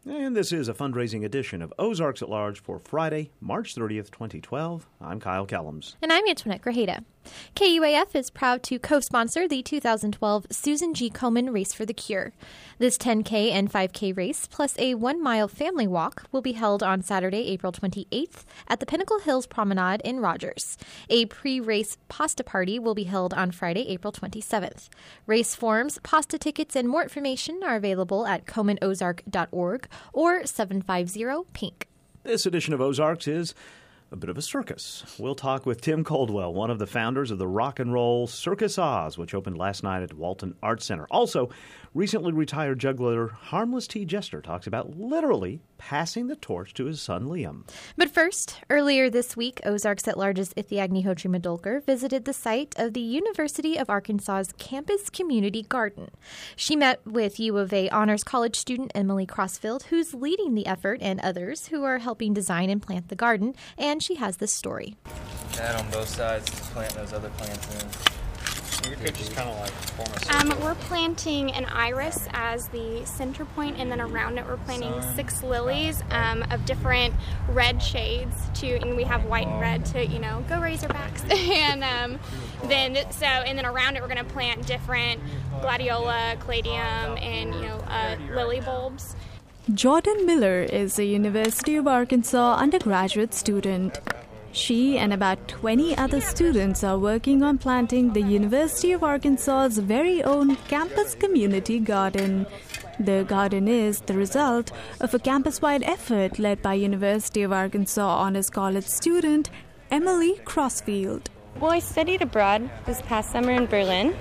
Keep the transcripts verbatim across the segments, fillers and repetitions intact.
And this is a fundraising edition of Ozarks at Large for Friday, March thirtieth, twenty twelve. I'm Kyle Kellums. And I'm Antoinette Grajeda. K U A F is proud to co-sponsor the two thousand twelve Susan G. Komen Race for the Cure. This ten K and five K race, plus a one-mile family walk, will be held on Saturday, April twenty-eighth at the Pinnacle Hills Promenade in Rogers. A pre-race pasta party will be held on Friday, April twenty-seventh. Race forms, pasta tickets, and more information are available at komen ozark dot org or seven five zero pink. This edition of Ozarks is a bit of a circus. We'll talk with Tim Coldwell, one of the founders of the rock and roll Circus Oz, which opened last night at Walton Arts Center. Also, recently retired juggler Harmless T. Jester talks about literally passing the torch to his son Liam. But first, earlier this week, Ozarks at Large's Ithiagni Hochi-Madolker visited the site of the University of Arkansas's Campus Community Garden. She met with U of A Honors College student Emily Crossfield, who's leading the effort, and others who are helping design and plant the garden, and she has this story. Add on both sides to plant those other plants in. You could just kind of like form a circle. Um, we're planting an iris as the center point, and then around it we're planting six lilies um, of different red shades. To and we have white and red to you know go Razorbacks. and um, then so and then around it we're going to plant different gladiola, caladium, and you know uh, lily bulbs. Jordan Miller is a University of Arkansas undergraduate student. She and about twenty other students are working on planting the University of Arkansas's very own campus community garden. The garden is the result of a campus-wide effort led by University of Arkansas Honors College student Emily Crossfield. Well, I studied abroad this past summer in Berlin,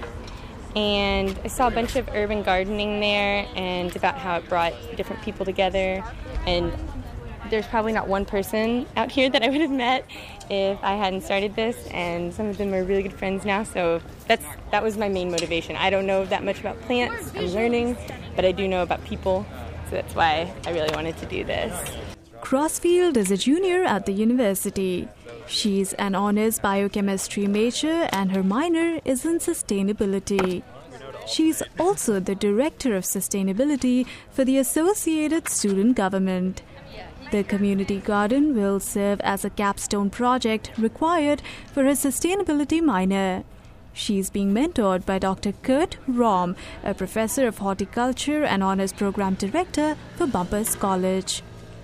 and I saw a bunch of urban gardening there and about how it brought different people together. And there's probably not one person out here that I would have met if I hadn't started this, and some of them are really good friends now, so that's that was my main motivation. I don't know that much about plants, I'm learning, but I do know about people, so that's why I really wanted to do this. Crossfield is a junior at the university. She's an honors biochemistry major, and her minor is in sustainability. She's also the director of sustainability for the Associated Student Government. The community garden will serve as a capstone project required for her sustainability minor. She's being mentored by Doctor Kurt Rom, a professor of horticulture and honors program director for Bumpus College.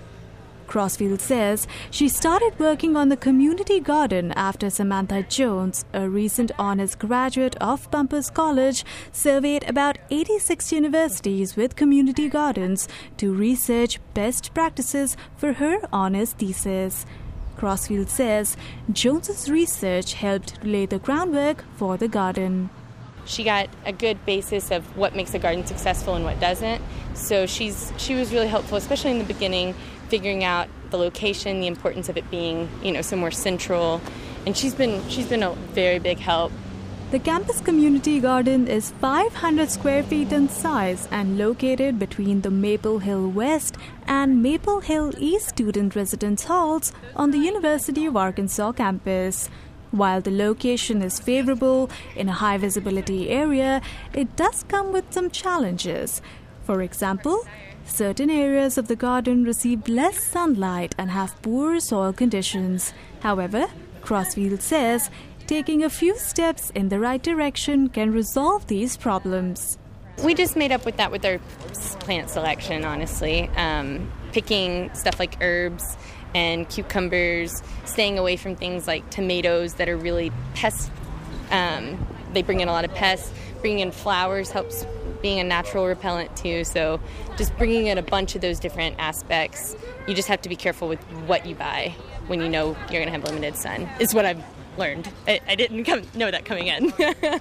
Crossfield says she started working on the community garden after Samantha Jones, a recent honors graduate of Bumpus College, surveyed about eighty-six universities with community gardens to research best practices for her honors thesis. Crossfield says Jones's research helped lay the groundwork for the garden. She got a good basis of what makes a garden successful and what doesn't. So she's she was really helpful, especially in the beginning, figuring out the location, the importance of it being, you know, somewhere central. And she's been she's been a very big help. The campus community garden is five hundred square feet in size and located between the Maple Hill West and Maple Hill East student residence halls on the University of Arkansas campus. While the location is favorable in a high visibility area, it does come with some challenges. For example, certain areas of the garden receive less sunlight and have poor soil conditions. However, Crossfield says taking a few steps in the right direction can resolve these problems. We just made up with that with our plant selection, honestly. Um, picking stuff like herbs and cucumbers, staying away from things like tomatoes that are really pest. Um, they bring in a lot of pests. Bringing in flowers helps being a natural repellent too. So just bringing in a bunch of those different aspects. You just have to be careful with what you buy when you know you're going to have limited sun, is what I've learned. I, I didn't come, know that coming in.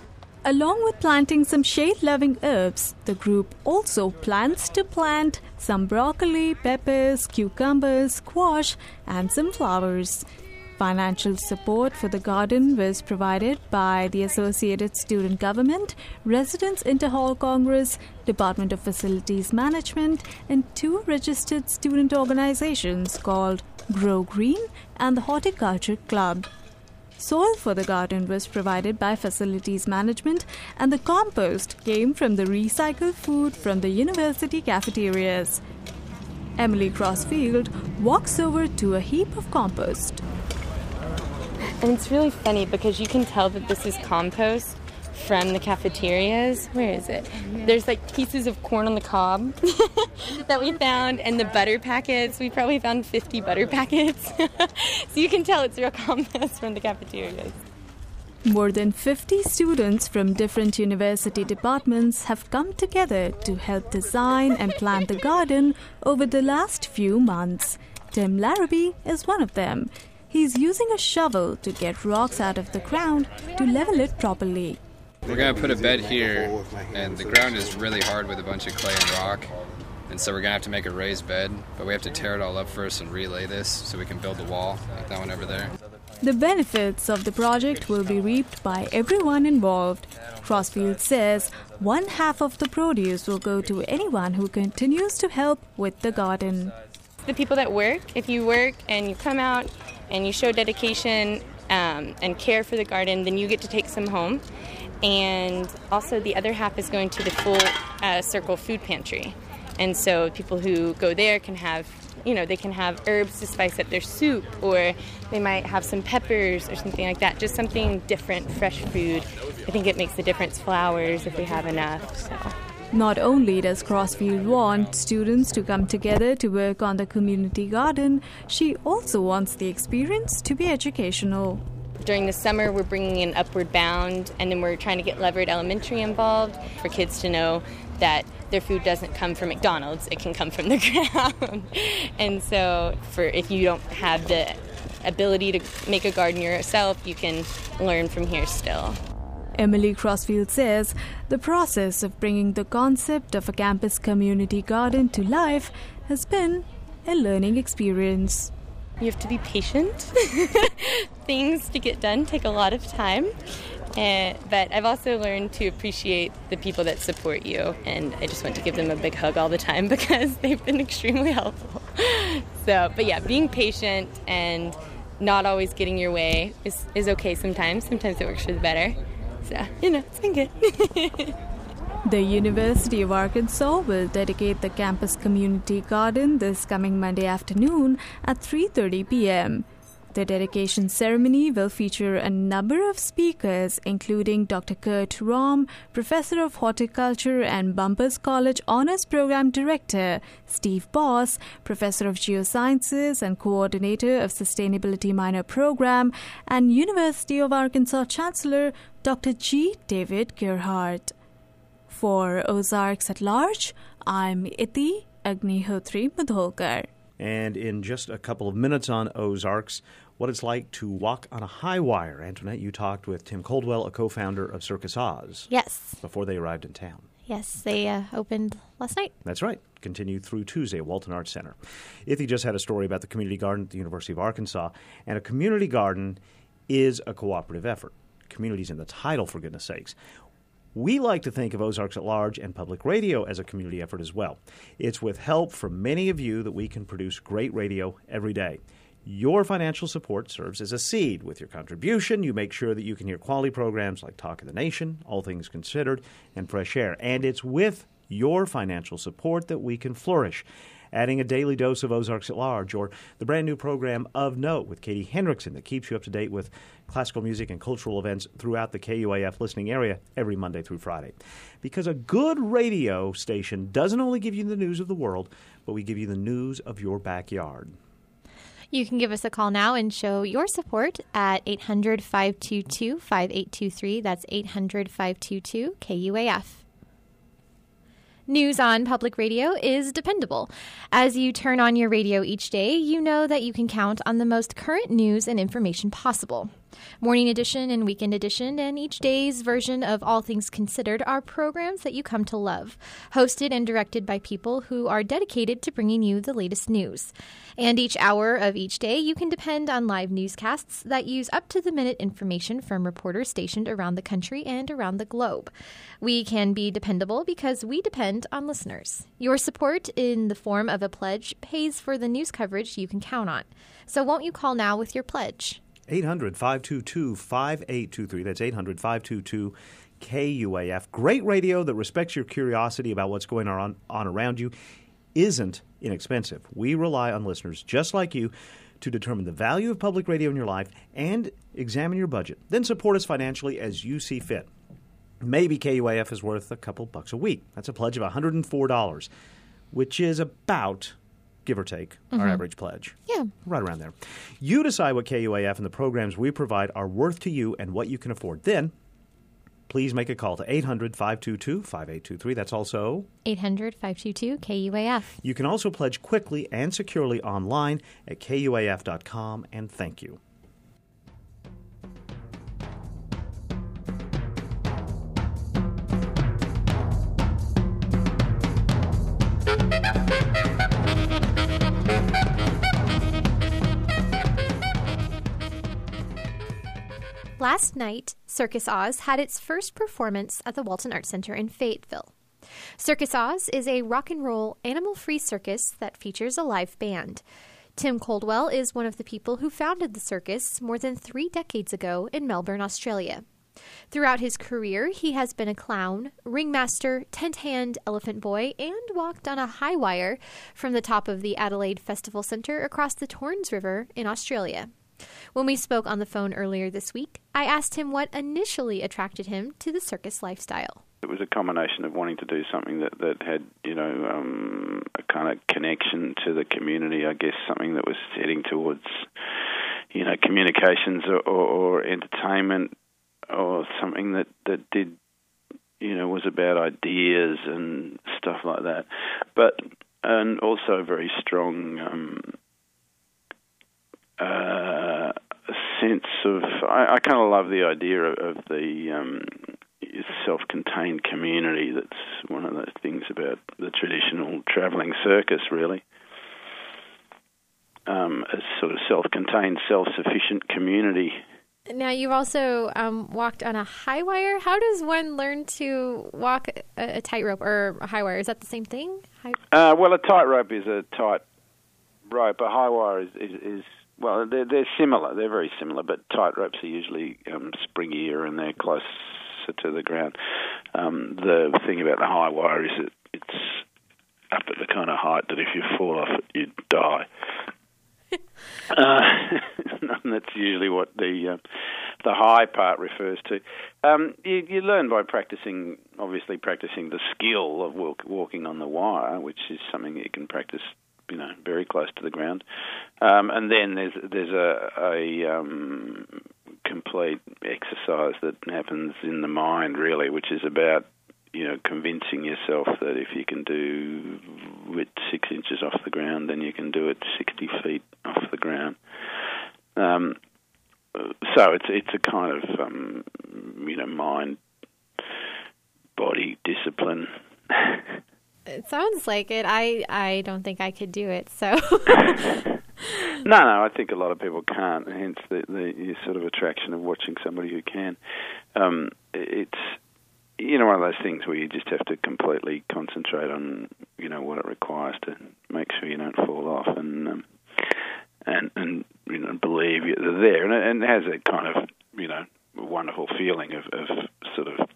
Along with planting some shade-loving herbs, the group also plans to plant some broccoli, peppers, cucumbers, squash, and some flowers. Financial support for the garden was provided by the Associated Student Government, Residents Interhall Congress, Department of Facilities Management, and two registered student organizations called Grow Green and the Horticulture Club. Soil for the garden was provided by Facilities Management, and the compost came from the recycled food from the university cafeterias. Emily Crossfield walks over to a heap of compost. And it's really funny because you can tell that this is compost from the cafeterias. Where is it? There's like pieces of corn on the cob that we found, and the butter packets. We probably found fifty butter packets. So you can tell it's real compost from the cafeterias. More than fifty students from different university departments have come together to help design and plant the garden over the last few months. Tim Larrabee is one of them. He's using a shovel to get rocks out of the ground to level it properly. We're going to put a bed here, and the ground is really hard with a bunch of clay and rock, and so we're going to have to make a raised bed, but we have to tear it all up first and relay this so we can build the wall, like that one over there. The benefits of the project will be reaped by everyone involved. Crossfield says one half of the produce will go to anyone who continues to help with the garden. The people that work, if you work and you come out and you show dedication um, and care for the garden, then you get to take some home. And also the other half is going to the full uh, circle food pantry. And so people who go there can have, you know, they can have herbs to spice up their soup, or they might have some peppers or something like that. Just something different, fresh food. I think it makes a difference. Flowers, if we have enough. So. Not only does Crossfield want students to come together to work on the community garden, she also wants the experience to be educational. During the summer, we're bringing in Upward Bound, and then we're trying to get Leverett Elementary involved for kids to know that their food doesn't come from McDonald's, it can come from the ground. And so for if you don't have the ability to make a garden yourself, you can learn from here still. Emily Crossfield says the process of bringing the concept of a campus community garden to life has been a learning experience. You have to be patient. Things to get done take a lot of time. Uh, but I've also learned to appreciate the people that support you. And I just want to give them a big hug all the time because they've been extremely helpful. So, but yeah, being patient and not always getting your way is, is okay sometimes. Sometimes it works for the better. So, you know, it's been good. The University of Arkansas will dedicate the campus community garden this coming Monday afternoon at three thirty p.m. The dedication ceremony will feature a number of speakers, including Doctor Kurt Rom, Professor of Horticulture and Bumpers College Honors Program Director, Steve Boss, Professor of Geosciences and Coordinator of Sustainability Minor Program, and University of Arkansas Chancellor Doctor G. David Gerhardt. For Ozarks at Large, I'm Iti Agnihotri Mudholkar. And in just a couple of minutes on Ozarks, what it's like to walk on a high wire. Antoinette, you talked with Tim Coldwell, a co-founder of Circus Oz. Yes. Before they arrived in town. Yes, they uh, opened last night. That's right. Continued through Tuesday at Walton Arts Center. Ithy just had a story about the community garden at the University of Arkansas. And a community garden is a cooperative effort. Community's in the title, for goodness sakes. We like to think of Ozarks at Large and public radio as a community effort as well. It's with help from many of you that we can produce great radio every day. Your financial support serves as a seed. With your contribution, you make sure that you can hear quality programs like Talk of the Nation, All Things Considered, and Fresh Air. And it's with your financial support that we can flourish. Adding a daily dose of Ozarks at Large, or the brand new program Of Note with Katie Hendrickson that keeps you up to date with classical music and cultural events throughout the K U A F listening area every Monday through Friday. Because a good radio station doesn't only give you the news of the world, but we give you the news of your backyard. You can give us a call now and show your support at eight hundred, five two two, five eight two three. That's eight hundred, five two two, K U A F. News on public radio is dependable. As you turn on your radio each day, you know that you can count on the most current news and information possible. Morning Edition and Weekend Edition and each day's version of All Things Considered are programs that you come to love, hosted and directed by people who are dedicated to bringing you the latest news. And each hour of each day, you can depend on live newscasts that use up-to-the-minute information from reporters stationed around the country and around the globe. We can be dependable because we depend on listeners. Your support in the form of a pledge pays for the news coverage you can count on. So won't you call now with your pledge? eight hundred, five two two, five eight two three. That's eight hundred, five two two, K U A F. Great radio that respects your curiosity about what's going on, on around you. isn't inexpensive. We rely on listeners just like you to determine the value of public radio in your life and examine your budget. Then support us financially as you see fit. Maybe K U A F is worth a couple bucks a week. That's a pledge of one hundred four dollars, which is about, give or take, mm-hmm. our average pledge. Yeah. Right around there. You decide what K U A F and the programs we provide are worth to you and what you can afford. Then, please make a call to eight hundred, five two two, five eight two three. That's also eight hundred, five two two, K U A F. You can also pledge quickly and securely online at K U A F dot com, and thank you. Last night, Circus Oz had its first performance at the Walton Arts Center in Fayetteville. Circus Oz is a rock and roll, animal-free circus that features a live band. Tim Coldwell is one of the people who founded the circus more than three decades ago in Melbourne, Australia. Throughout his career, he has been a clown, ringmaster, tent hand, elephant boy, and walked on a high wire from the top of the Adelaide Festival Centre across the Torrens River in Australia. When we spoke on the phone earlier this week, I asked him what initially attracted him to the circus lifestyle. It was a combination of wanting to do something that, that had, you know, um, a kind of connection to the community, I guess, something that was heading towards, you know, communications or, or, or entertainment, or something that, that did, you know, was about ideas and stuff like that. But, and also a very strong um, uh, sense of, I, I kind of love the idea of, of the um, self-contained community. That's one of the things about the traditional travelling circus, really. Um, a sort of self-contained, self-sufficient community. Now, you've also um, walked on a high wire. How does one learn to walk a, a tightrope or a high wire? Is that the same thing? High... Uh, well, a tightrope is a tight rope. A high wire is, is, is well, they're, they're similar. They're very similar, but tight ropes are usually um, springier and they're closer to the ground. Um, the thing about the high wire is that it's up at the kind of height that if you fall off it, you'd die. uh, and that's usually what the uh, the high part refers to. Um, you, you learn by practicing, obviously practicing the skill of walk, walking on the wire, which is something that you can practice, you know, very close to the ground. Um, and then there's there's a, a um, complete exercise that happens in the mind, really, which is about, you know, convincing yourself that if you can do it six inches off the ground, then you can do it sixty feet off the ground. Um, so it's it's a kind of um, you know, mind body discipline. It sounds like it. I I don't think I could do it. So. No, no, I think a lot of people can't. Hence the, the sort of attraction of watching somebody who can. Um, it's, you know, one of those things where you just have to completely concentrate on, you know, what it requires to make sure you don't fall off, and um, and and you know, believe you're there, and it, and it has a kind of, you know, wonderful feeling of, of sort of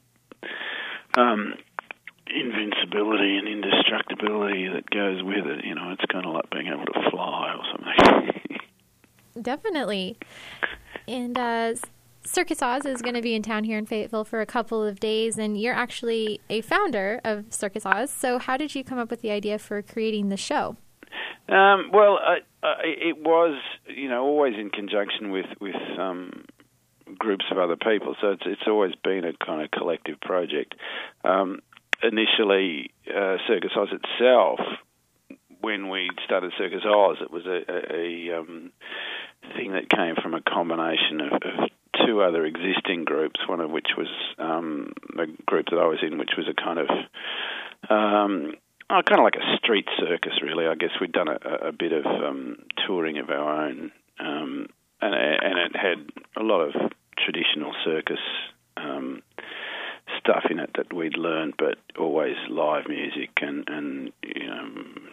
um, invincibility and indestructibility that goes with it. You know, it's kind of like being able to fly or something. Definitely. And uh, Circus Oz is going to be in town here in Fayetteville for a couple of days, and you're actually a founder of Circus Oz. So how did you come up with the idea for creating the show? Um, well, uh, uh, it was, you know, always in conjunction with, with um, groups of other people. So it's, it's always been a kind of collective project. Um, initially, uh, Circus Oz itself, when we started Circus Oz, it was a, a, a um, thing that came from a combination of, of two other existing groups, one of which was um, a group that I was in, which was a kind of, um, oh, kind of like a street circus, really. I guess we'd done a, a bit of um, touring of our own, um, and, and it had a lot of traditional circus um, stuff in it that we'd learned, but always live music and, and you know,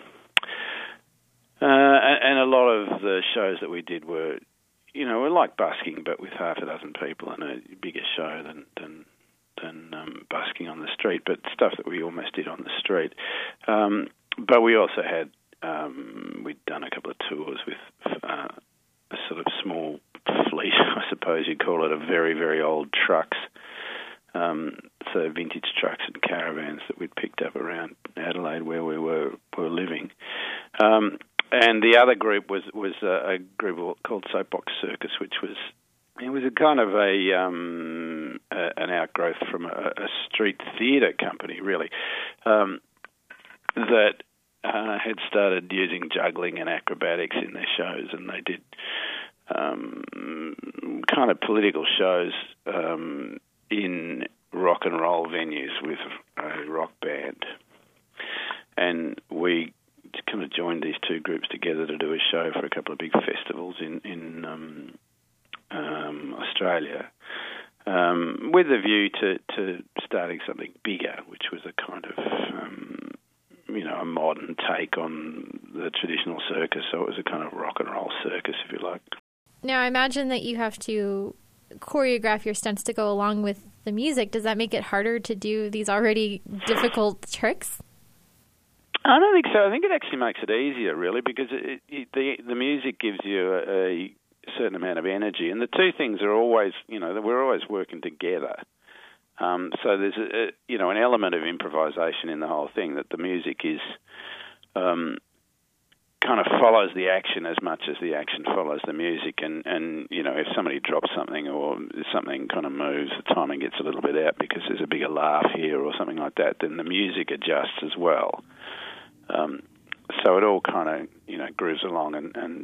Uh, and, and a lot of the shows that we did were, you know, were like busking, but with half a dozen people and a bigger show than than, than um, busking on the street, but stuff that we almost did on the street. Um, but we also had, um, we'd done a couple of tours with uh, a sort of small fleet, I suppose you'd call it, of very, very old trucks. Um, so vintage trucks and caravans that we'd picked up around Adelaide where we were were living. Um, and the other group was, was a, a group called Soapbox Circus, which was it was a kind of a, um, a an outgrowth from a, a street theatre company, really, um, that uh, had started using juggling and acrobatics in their shows, and they did um, kind of political shows um, in rock and roll venues with a rock band. And we kind of joined these two groups together to do a show for a couple of big festivals in, in um, um, Australia, um, with a view to, to starting something bigger, which was a kind of, um, you know, a modern take on the traditional circus. So it was a kind of rock and roll circus, if you like. Now, I imagine that you have to choreograph your stunts to go along with the music. Does that make it harder to do these already difficult tricks? I don't think so. I think it actually makes it easier, really, because it, it, the the music gives you a, a certain amount of energy, and the two things are always, you know, we're always working together. Um, so there's a, a, you know, an element of improvisation in the whole thing, that the music is um, kind of follows the action as much as the action follows the music. And, and, you know, if somebody drops something or something kind of moves, the timing gets a little bit out because there's a bigger laugh here or something like that, then the music adjusts as well. Um, so it all kind of, you know, grooves along. And, and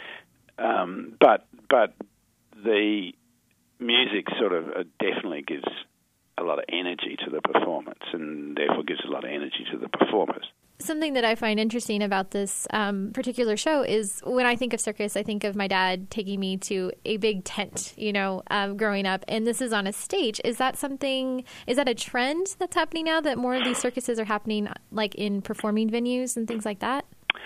um, but but the music sort of uh, definitely gives a lot of energy to the performance, and therefore gives a lot of energy to the performers. Something that I find interesting about this um, particular show is when I think of circus, I think of my dad taking me to a big tent, you know, um, growing up. And this is on a stage. Is that something, is that a trend that's happening now, that more of these circuses are happening like in performing venues and things like that?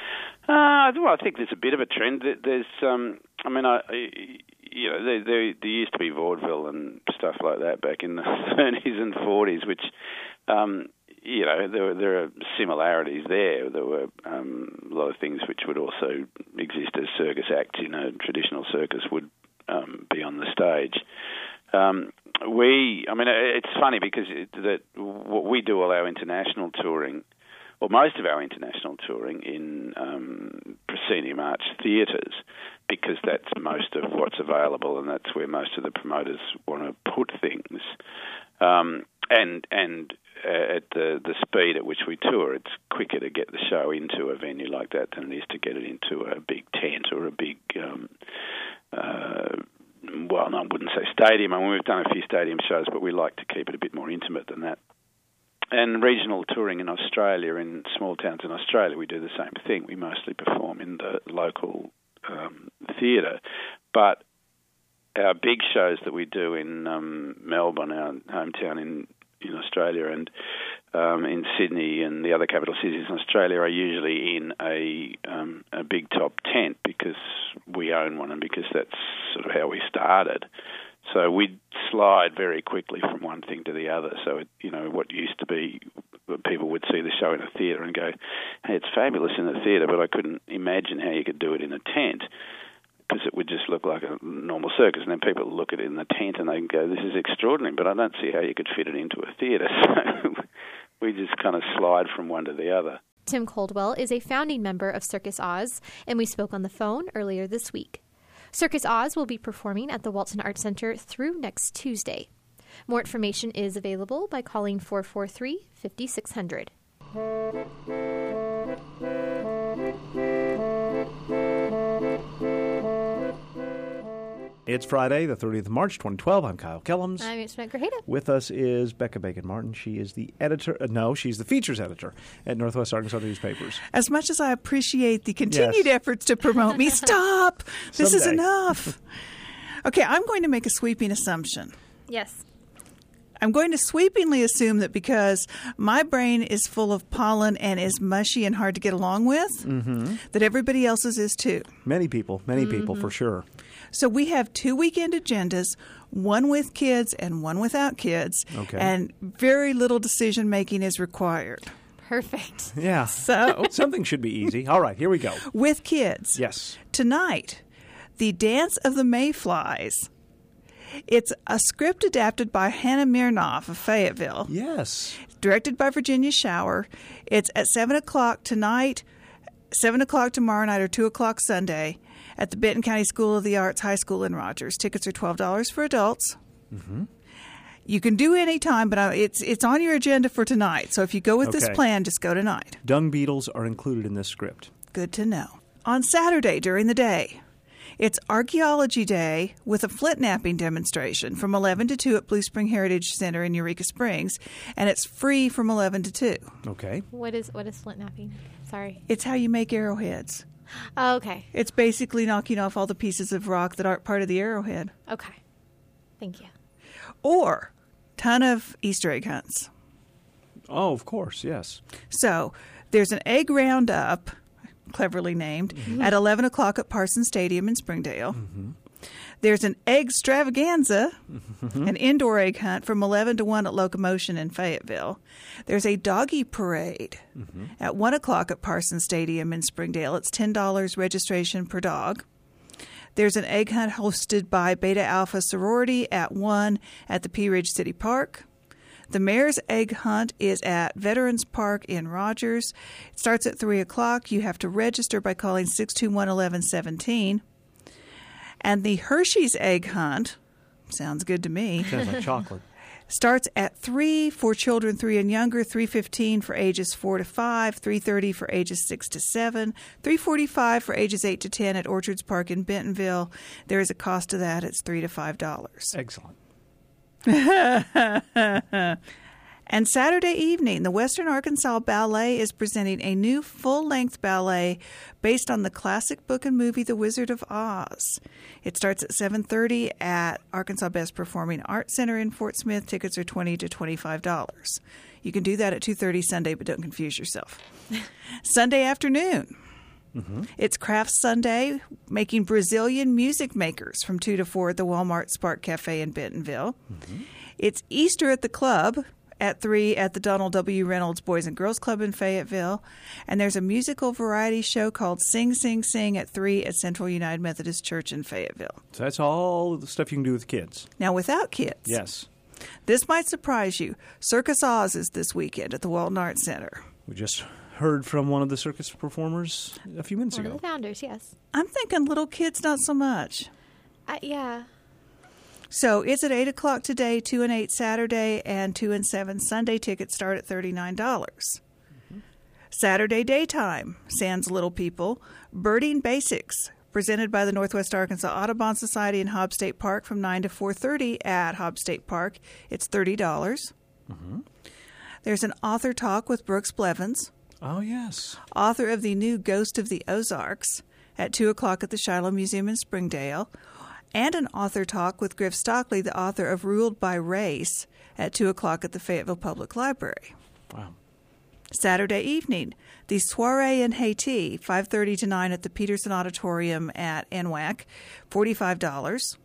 Uh, well, I think there's a bit of a trend. There's, um, I mean, I, you know, there, there, there used to be vaudeville and stuff like that back in the thirties and forties, which, um, you know, there, there are similarities there. There were um, a lot of things which would also exist as circus acts in a traditional circus would um, be on the stage. Um, we, I mean, it's funny because it, that what we do all our international touring, or most of our international touring, in um, proscenium arch theatres, because that's most of what's available and that's where most of the promoters want to put things. Um, and and uh, at the, the speed at which we tour, it's quicker to get the show into a venue like that than it is to get it into a big tent or a big, um, uh, well, no, I wouldn't say stadium. I mean, we've done a few stadium shows, but we like to keep it a bit more intimate than that. And regional touring in Australia, in small towns in Australia, we do the same thing. We mostly perform in the local um, theatre. But our big shows that we do in um, Melbourne, our hometown in, in Australia, and um, in Sydney and the other capital cities in Australia, are usually in a, um, a big top tent because we own one and because that's sort of how we started. So we'd slide very quickly from one thing to the other. So, it, you know, what used to be, people would see the show in a theatre and go, hey, it's fabulous in the theatre, but I couldn't imagine how you could do it in a tent because it would just look like a normal circus. And then people look at it in the tent and they go, this is extraordinary, but I don't see how you could fit it into a theatre. So we just kind of slide from one to the other. Tim Coldwell is a founding member of Circus Oz, and we spoke on the phone earlier this week. Circus Oz will be performing at the Walton Arts Center through next Tuesday. More information is available by calling four four three, five six zero zero. It's Friday, the thirtieth of March, twenty twelve. I'm Kyle Kellums. I'm Ismet Grajeda. With us is Becca Bacon-Martin. She is the editor. Uh, no, she's the features editor at Northwest Arkansas Newspapers. As much as I appreciate the continued Yes. efforts to promote me, stop! This is Someday. enough. Okay, I'm going to make a sweeping assumption. Yes. I'm going to sweepingly assume that because my brain is full of pollen and is mushy and hard to get along with, Mm-hmm. that everybody else's is too. Many people, many people for sure. So we have two weekend agendas, one with kids and one without kids, Okay. and very little decision making is required. Perfect. Yeah. So something should be easy. All right, here we go. With kids. Yes. Tonight, The Dance of the Mayflies. It's a script adapted by Hannah Mirnoff of Fayetteville. Yes. Directed by Virginia Shower. It's at seven o'clock tonight, seven o'clock tomorrow night, or two o'clock Sunday at the Benton County School of the Arts High School in Rogers. Tickets are twelve dollars for adults. Mm-hmm. You can do any time, but it's it's on your agenda for tonight. So if you go with Okay. this plan, just go tonight. Dung beetles are included in this script. Good to know. On Saturday during the day, it's Archaeology Day with a flint napping demonstration from eleven to two at Blue Spring Heritage Center in Eureka Springs, and it's free from eleven to two. Okay. What is what is flint napping? Sorry. It's how you make arrowheads. Oh, okay. It's basically knocking off all the pieces of rock that aren't part of the arrowhead. Okay. Thank you. Or ton of Easter egg hunts. Oh, of course, yes. So there's an egg roundup, cleverly named, Mm-hmm. at eleven o'clock at Parsons Stadium in Springdale. Mm-hmm. There's an egg extravaganza, Mm-hmm. an indoor egg hunt from eleven to one at Locomotion in Fayetteville. There's a doggy parade Mm-hmm. at one o'clock at Parsons Stadium in Springdale. It's ten dollars registration per dog. There's an egg hunt hosted by Beta Alpha Sorority at one at the Pea Ridge City Park. The Mayor's Egg Hunt is at Veterans Park in Rogers. It starts at three o'clock. You have to register by calling six two one, one one one seven. And the Hershey's Egg Hunt, sounds good to me, Sounds like chocolate. starts at three for children three and younger, three fifteen for ages four to five, three thirty for ages six to seven, three forty-five for ages eight to ten at Orchards Park in Bentonville. There is a cost to that. It's three to five dollars. Excellent. And Saturday evening, the Western Arkansas Ballet is presenting a new full-length ballet based on the classic book and movie The Wizard of Oz. It starts at seven thirty at Arkansas Best Performing Arts Center in Fort Smith. Tickets are twenty to twenty-five dollars. You can do that at two thirty Sunday, but don't confuse yourself. Sunday afternoon. Mm-hmm. It's Craft Sunday, making Brazilian music makers from two to four at the Walmart Spark Cafe in Bentonville. Mm-hmm. It's Easter at the Club at three at the Donald W. Reynolds Boys and Girls Club in Fayetteville. And there's a musical variety show called Sing, Sing, Sing at three at Central United Methodist Church in Fayetteville. So that's all the stuff you can do with kids. Now, without kids, Yes. this might surprise you. Circus Oz is this weekend at the Walton Arts Center. We just heard from one of the circus performers a few minutes One ago. of the founders, yes. I'm thinking little kids, not so much. Uh, yeah. So it's at eight o'clock today, two and eight Saturday, and two and seven Sunday. Tickets start at thirty-nine dollars. Mm-hmm. Saturday daytime, Sans Little People, Birding Basics, presented by the Northwest Arkansas Audubon Society in Hobbs State Park from nine to four thirty at Hobbs State Park. It's thirty dollars. Mm-hmm. There's an author talk with Brooks Blevins, Oh, yes. author of the new Ghost of the Ozarks, at two o'clock at the Shiloh Museum in Springdale, and an author talk with Griff Stockley, the author of Ruled by Race, at two o'clock at the Fayetteville Public Library. Wow. Saturday evening, the Soiree in Haiti, five thirty to nine at the Peterson Auditorium at N W A C, forty-five dollars.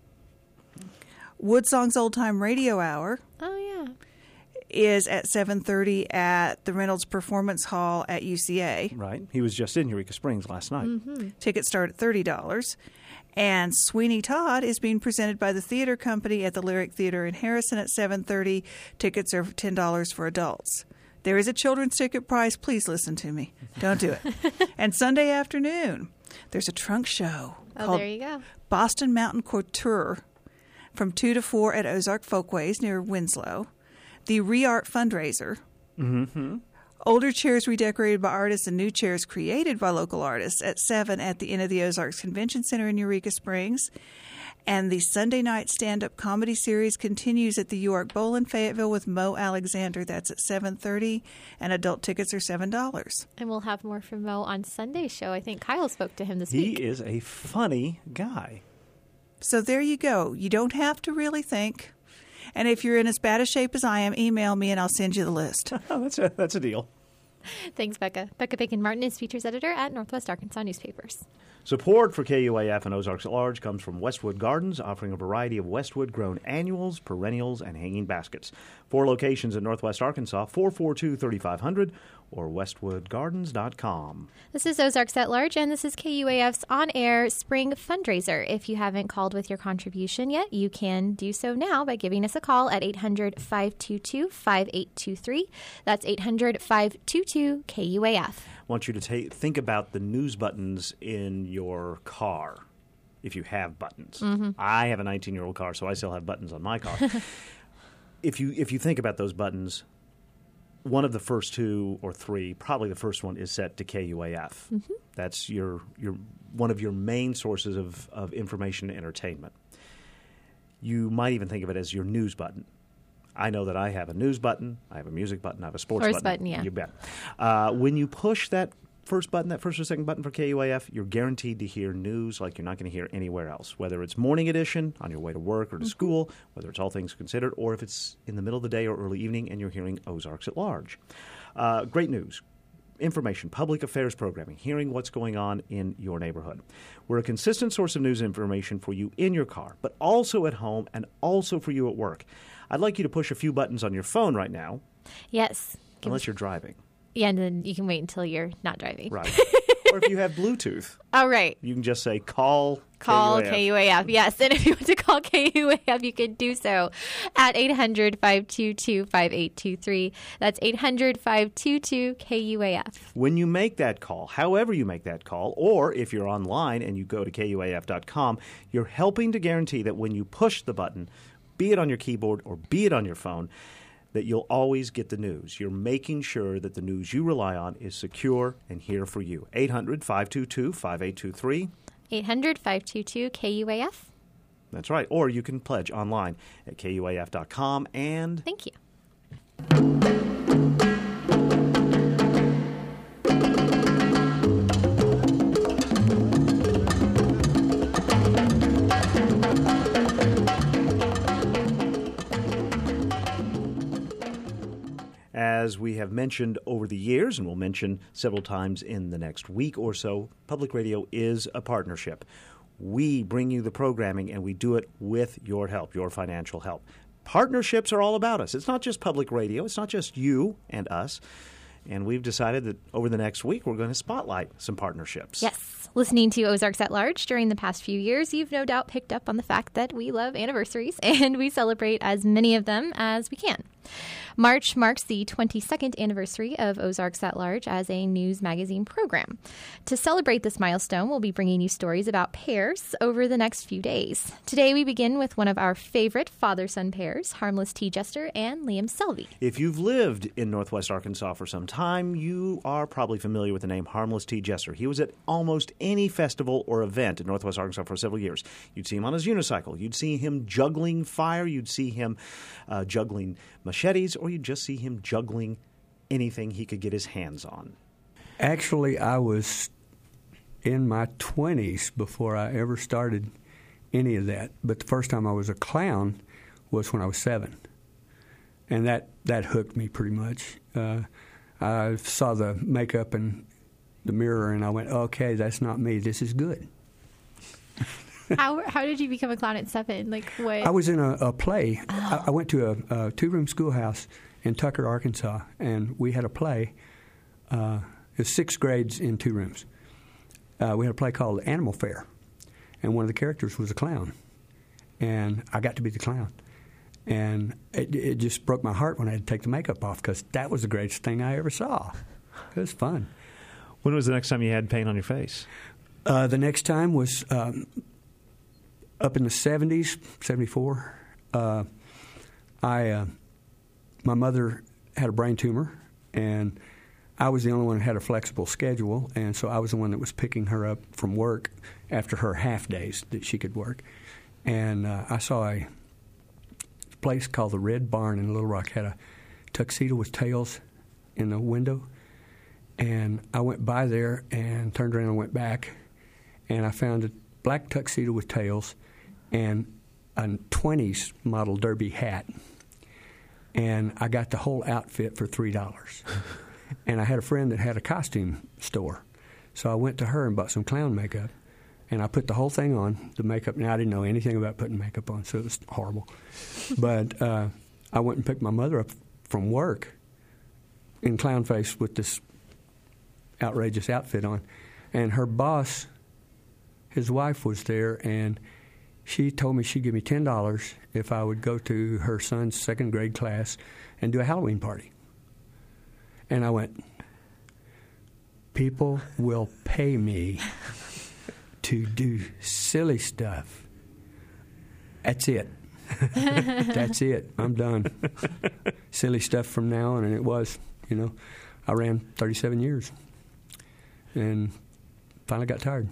Woodsong's Old Time Radio Hour Oh, yeah. is at seven thirty at the Reynolds Performance Hall at U C A. Right. He was just in Eureka Springs last night. Mm-hmm. Tickets start at thirty dollars. And Sweeney Todd is being presented by the Theater Company at the Lyric Theater in Harrison at seven thirty. Tickets are ten dollars for adults. There is a children's ticket price. Please listen to me. Don't do it. And Sunday afternoon, there's a trunk show Oh, called there you go. Boston Mountain Couture from two to four at Ozark Folkways near Winslow. The Re-Art Fundraiser. Mm-hmm. Older chairs redecorated by artists and new chairs created by local artists at seven at the Inn of the Ozarks Convention Center in Eureka Springs. And the Sunday night stand-up comedy series continues at the York Bowl in Fayetteville with Mo Alexander. That's at seven thirty, and adult tickets are seven dollars. And we'll have more from Mo on Sunday's show. I think Kyle spoke to him this He week. is a funny guy. So there you go. You don't have to really think. And if you're in as bad a shape as I am, email me and I'll send you the list. Oh, that's a, that's a deal. Thanks, Becca. Becca Bacon-Martin is features editor at Northwest Arkansas Newspapers. Support for K U A F and Ozarks at Large comes from Westwood Gardens, offering a variety of Westwood-grown annuals, perennials, and hanging baskets. Four locations in Northwest Arkansas, four four two, three five zero zero, or westwood gardens dot com. This is Ozarks at Large, and this is K U A F's on-air spring fundraiser. If you haven't called with your contribution yet, you can do so now by giving us a call at eight hundred, five two two, five eight two three. That's eight hundred, five two two, K U A F. I want you to ta- think about the news buttons in your car, if you have buttons. Mm-hmm. I have a nineteen-year-old car, so I still have buttons on my car. if you if you think about those buttons, one of the first two or three, probably the first one, is set to K U A F. Mm-hmm. That's your your one of your main sources of, of information and entertainment. You might even think of it as your news button. I know that I have a news button, I have a music button, I have a sports, sports button. button. Yeah. You bet. Uh, when you push that first button, that first or second button for K U A F, you're guaranteed to hear news like you're not going to hear anywhere else, whether it's morning edition on your way to work or to mm-hmm. school, whether it's All Things Considered, or if it's in the middle of the day or early evening and you're hearing Ozarks at Large. Uh, great news, information, public affairs programming, hearing what's going on in your neighborhood. We're a consistent source of news information for you in your car, but also at home and also for you at work. I'd like you to push a few buttons on your phone right now. Yes. Unless you're driving. Yeah, and then you can wait until you're not driving. Right. Or if you have Bluetooth. Oh, right. You can just say, call Call K U A F. K U A F, yes. And if you want to call K U A F, you can do so at eight hundred, five two two, five eight two three. That's eight hundred, five two two, K U A F. When you make that call, however you make that call, or if you're online and you go to K U A F dot com, you're helping to guarantee that when you push the button, be it on your keyboard or be it on your phone, that you'll always get the news. You're making sure that the news you rely on is secure and here for you. eight hundred, five two two, five eight two three. eight hundred, five two two, K U A F. That's right. Or you can pledge online at K U A F dot com. And thank you. As we have mentioned over the years, and we'll mention several times in the next week or so, Public Radio is a partnership. We bring you the programming, and we do it with your help, your financial help. Partnerships are all about us. It's not just public radio. It's not just you and us. And we've decided that over the next week, we're going to spotlight some partnerships. Yes. Listening to Ozarks at Large during the past few years, you've no doubt picked up on the fact that we love anniversaries, and we celebrate as many of them as we can. March marks the twenty-second anniversary of Ozarks at Large as a news magazine program. To celebrate this milestone, we'll be bringing you stories about pairs over the next few days. Today, we begin with one of our favorite father-son pairs, Harmless T. Jester and Liam Selvey. If you've lived in Northwest Arkansas for some time, you are probably familiar with the name Harmless T. Jester. He was at almost any festival or event in Northwest Arkansas for several years. You'd see him on his unicycle. You'd see him juggling fire. You'd see him uh, juggling machetes, or you'd just see him juggling anything he could get his hands on. Actually, I was in my twenties before I ever started any of that. But the first time I was a clown was when I was seven. And that, that hooked me pretty much. Uh, I saw the makeup in the mirror, and I went, okay, that's not me. This is good. How how did you become a clown at seven? Like what? I was in a, a play. Oh. I, I went to a, a two-room schoolhouse in Tucker, Arkansas, and we had a play. Uh, it was six grades in two rooms. Uh, we had a play called Animal Fair, and one of the characters was a clown, and I got to be the clown. And it, it just broke my heart when I had to take the makeup off, because that was the greatest thing I ever saw. It was fun. When was the next time you had paint on your face? Uh, the next time was um, up in the seventies, seventy-four. Uh, I, uh, my mother had a brain tumor, and I was the only one who had a flexible schedule, and so I was the one that was picking her up from work after her half days that she could work. And uh, I saw a place called the Red Barn in Little Rock, had a tuxedo with tails in the window. And I went by there and turned around and went back, and I found a black tuxedo with tails and a twenties model derby hat. And I got the whole outfit for three dollars. And I had a friend that had a costume store. So I went to her and bought some clown makeup, and I put the whole thing on, the makeup. Now, I didn't know anything about putting makeup on, so it was horrible. But uh, I went and picked my mother up from work in clown face with this outrageous outfit on. And her boss, his wife, was there, and she told me she'd give me ten dollars if I would go to her son's second grade class and do a Halloween party. And I went, people will pay me to do silly stuff. That's it. That's it. I'm done. Silly stuff from now on, and it was, you know, I ran thirty-seven years and finally got tired.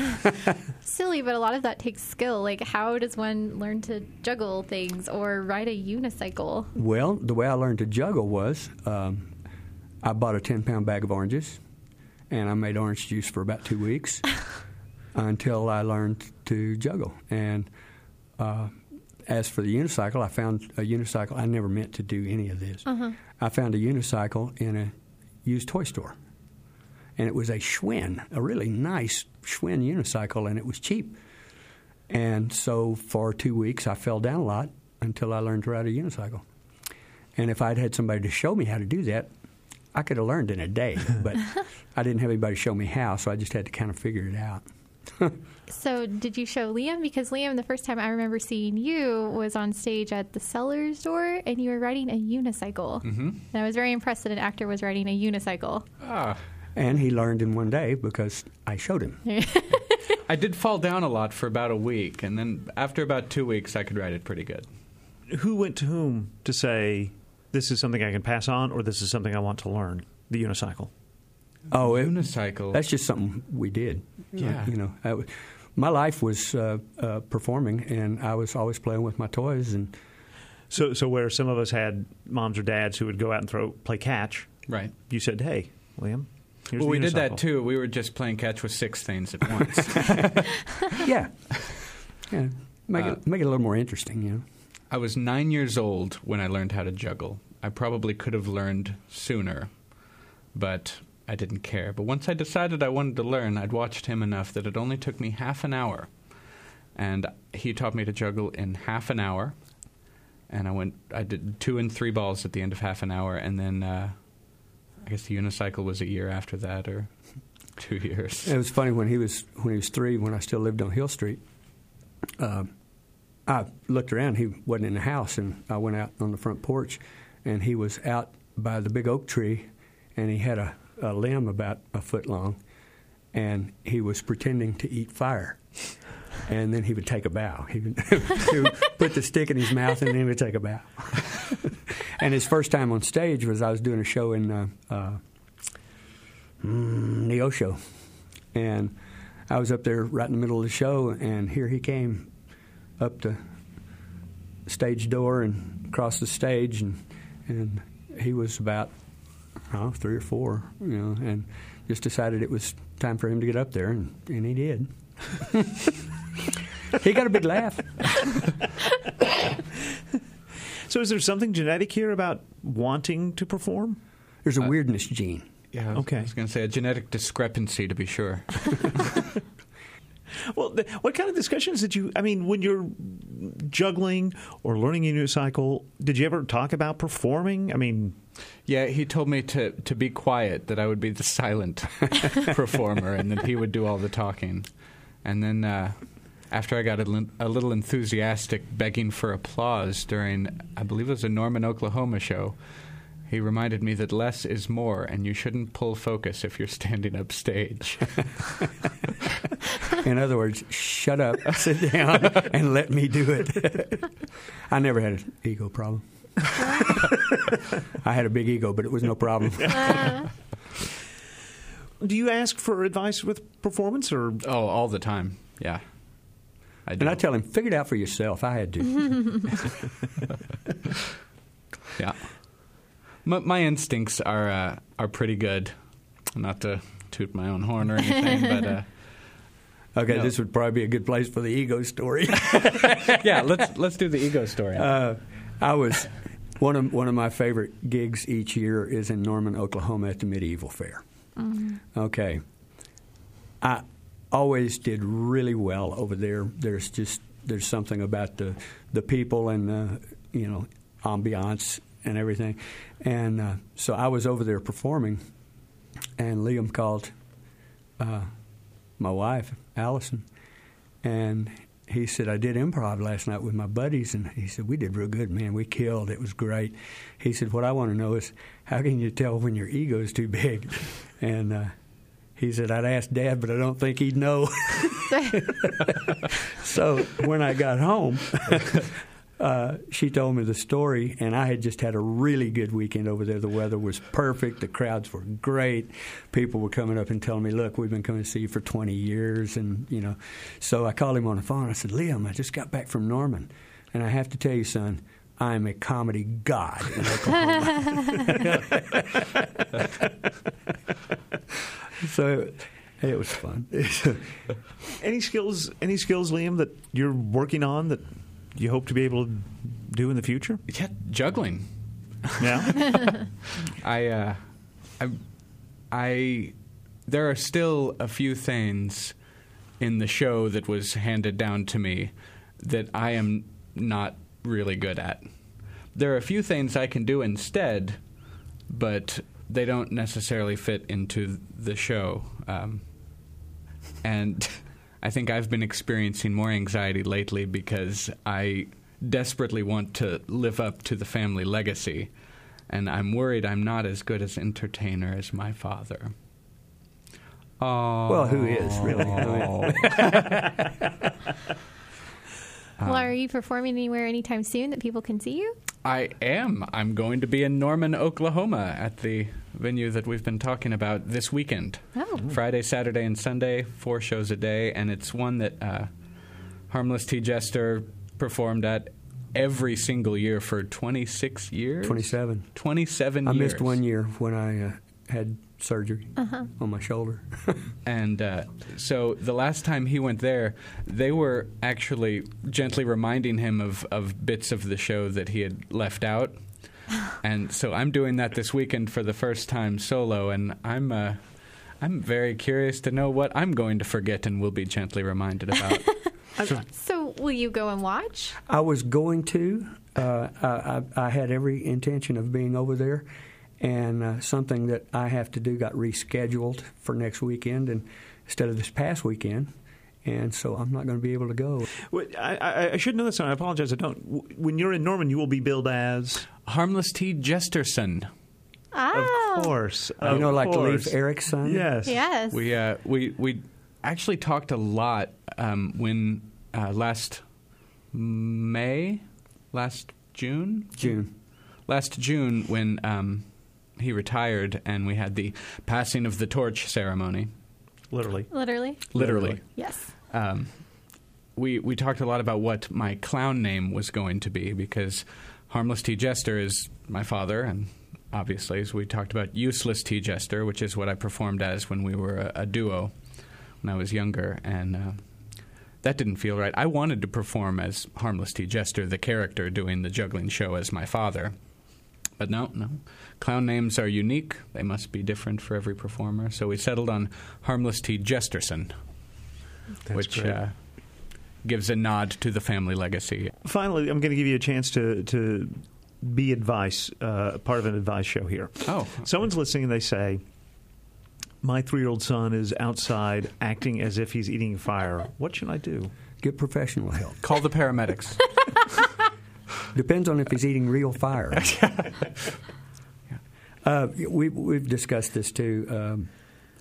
Silly, but a lot of that takes skill. Like, how does one learn to juggle things or ride a unicycle? Well, the way I learned to juggle was um, I bought a ten-pound bag of oranges, and I made orange juice for about two weeks until I learned to juggle. And uh, as for the unicycle, I found a unicycle. I never meant to do any of this. Uh-huh. I found a unicycle in a used toy store. And it was a Schwinn, a really nice Schwinn unicycle, and it was cheap. And so for two weeks, I fell down a lot until I learned to ride a unicycle. And if I'd had somebody to show me how to do that, I could have learned in a day. But I didn't have anybody show me how, so I just had to kind of figure it out. So did you show Liam? Because Liam, the first time I remember seeing you was on stage at the Sellers door, and you were riding a unicycle. Mm-hmm. And I was very impressed that an actor was riding a unicycle. Ah. And he learned in one day because I showed him. I did fall down a lot for about a week, and then after about two weeks, I could ride it pretty good. Who went to whom to say, this is something I can pass on, or this is something I want to learn, the unicycle? Oh, it, unicycle. That's just something we did. Yeah. Uh, you know, I, my life was uh, uh, performing, and I was always playing with my toys. And so, so where some of us had moms or dads who would go out and throw play catch, right? You said, "Hey, Liam." Here's well, we unicycle. did that too. We were just playing catch with six things at once. yeah, yeah. Make uh, it make it a little more interesting, you know. I was nine years old when I learned how to juggle. I probably could have learned sooner, but I didn't care. But once I decided I wanted to learn, I'd watched him enough that it only took me half an hour. And he taught me to juggle in half an hour. And I went, I did two and three balls at the end of half an hour. And then uh, I guess the unicycle was a year after that, or two years. It was funny when he was when he was three, when I still lived on Hill Street. Uh, I looked around. He wasn't in the house, and I went out on the front porch, and he was out by the big oak tree, and he had a, a limb about a foot long, and he was pretending to eat fire. And then he would take a bow. He would, he would put the stick in his mouth, and then he would take a bow. And his first time on stage was I was doing a show in uh, uh, mm, Neosho, and I was up there right in the middle of the show, and here he came up the stage door and across the stage, and and he was about oh, three or four, you know, and just decided it was time for him to get up there, and, and he did. He got a big laugh. So is there something genetic here about wanting to perform? There's a Uh, weirdness gene. Yeah, okay. I was going to say a genetic discrepancy, to be sure. Well, th- what kind of discussions did you, I mean, when you're juggling or learning a unicycle, did you ever talk about performing? I mean... Yeah, he told me to, to be quiet, that I would be the silent performer, and that he would do all the talking. And then uh, after I got a, li- a little enthusiastic begging for applause during, I believe it was a Norman, Oklahoma show, he reminded me that less is more, and you shouldn't pull focus if you're standing up stage. In other words, shut up, sit down, and let me do it. I never had an ego problem. I had a big ego, but it was no problem. Do you ask for advice with performance? Or Oh, all the time, yeah. I do. And I tell him, figure it out for yourself. I had to. Yeah. My, my instincts are uh, are pretty good. Not to toot my own horn or anything, but... Uh, Okay, no. this would probably be a good place for the ego story. Yeah, let's let's do the ego story. Uh, I was one of one of my favorite gigs each year is in Norman, Oklahoma, at the Medieval Fair. Mm-hmm. Okay, I always did really well over there. There's just there's something about the the people and the you know ambiance and everything. And uh, so I was over there performing, and Liam called uh, my wife, Allison, and he said, I did improv last night with my buddies, and he said, we did real good, man. We killed. It was great. He said, what I want to know is, how can you tell when your ego is too big? And uh, he said, I'd ask Dad, but I don't think he'd know. So when I got home, uh, she told me the story, and I had just had a really good weekend over there. The weather was perfect. The crowds were great. People were coming up and telling me, look, we've been coming to see you for twenty years. And, you know, so I called him on the phone. I said, Liam, I just got back from Norman, and I have to tell you, son, I am a comedy god in Oklahoma. So it was fun. Any skills, any skills, Liam, that you're working on that you hope to be able to do in the future? Yeah, juggling. Yeah. I, uh, I, I, there are still a few things in the show that was handed down to me that I am not really good at. There are a few things I can do instead, but they don't necessarily fit into the show. Um, and I think I've been experiencing more anxiety lately because I desperately want to live up to the family legacy, and I'm worried I'm not as good as entertainer as my father. Oh. Well, who is, really? Well, are you performing anywhere anytime soon that people can see you? I am. I'm going to be in Norman, Oklahoma at the venue that we've been talking about this weekend. Oh. Friday, Saturday, and Sunday, four shows a day, and it's one that uh, Harmless T. Jester performed at every single year for twenty-six years? twenty-seven. twenty-seven I years. I missed one year when I uh, had surgery uh-huh. on my shoulder. And uh, so the last time he went there, they were actually gently reminding him of, of bits of the show that he had left out. And so I'm doing that this weekend for the first time solo, and I'm uh, I'm very curious to know what I'm going to forget and will be gently reminded about. so, so will you go and watch? I was going to. Uh, I, I, I had every intention of being over there. And uh, something that I have to do got rescheduled for next weekend and instead of this past weekend. And so I'm not going to be able to go. Well, I, I, I should know this, and I apologize. I don't. When you're in Norman, you will be billed as Harmless T. Jesterson. Oh. Of course. You of know, like course. Leif Erik's son? Yes. Yes. We, uh, we, we actually talked a lot um, when uh, last May, last June? June. Last June when... Um, he retired, and we had the passing of the torch ceremony. Literally. Literally? Literally. Yes. Um, we we talked a lot about what my clown name was going to be, because Harmless T. Jester is my father, and obviously, so we talked about Useless T. Jester, which is what I performed as when we were a, a duo when I was younger, and uh, that didn't feel right. I wanted to perform as Harmless T. Jester, the character doing the juggling show as my father. But no, no. Clown names are unique. They must be different for every performer. So we settled on Harmless T. Jesterson, That's which uh, gives a nod to the family legacy. Finally, I'm going to give you a chance to, to be advice, uh, part of an advice show here. Oh. Someone's listening and they say, my three-year-old son is outside acting as if he's eating fire. What should I do? Get professional help. Call the paramedics. Depends on if he's eating real fire. uh, we, we've discussed this, too. Um,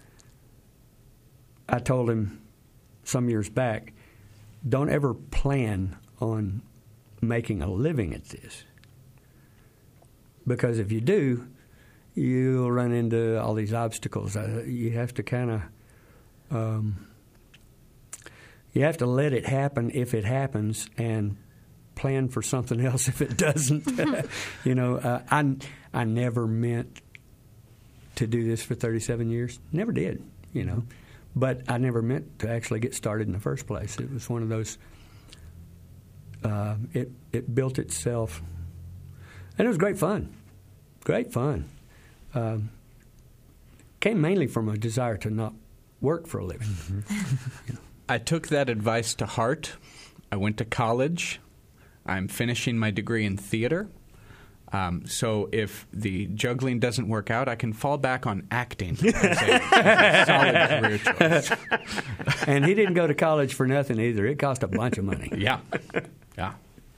I told him some years back, don't ever plan on making a living at this. Because if you do, you'll run into all these obstacles. Uh, you have to kind of... Um, you have to let it happen if it happens, and plan for something else if it doesn't. you know, uh, I, I never meant to do this for thirty-seven years. Never did, you know. But I never meant to actually get started in the first place. It was one of those, uh, it, it built itself. And it was great fun. Great fun. Um, came mainly from a desire to not work for a living. Mm-hmm. you know. I took that advice to heart. I went to college. I'm finishing my degree in theater. Um, so if the juggling doesn't work out, I can fall back on acting as a, as a solid career choice. And he didn't go to college for nothing either. It cost a bunch of money. Yeah. Yeah.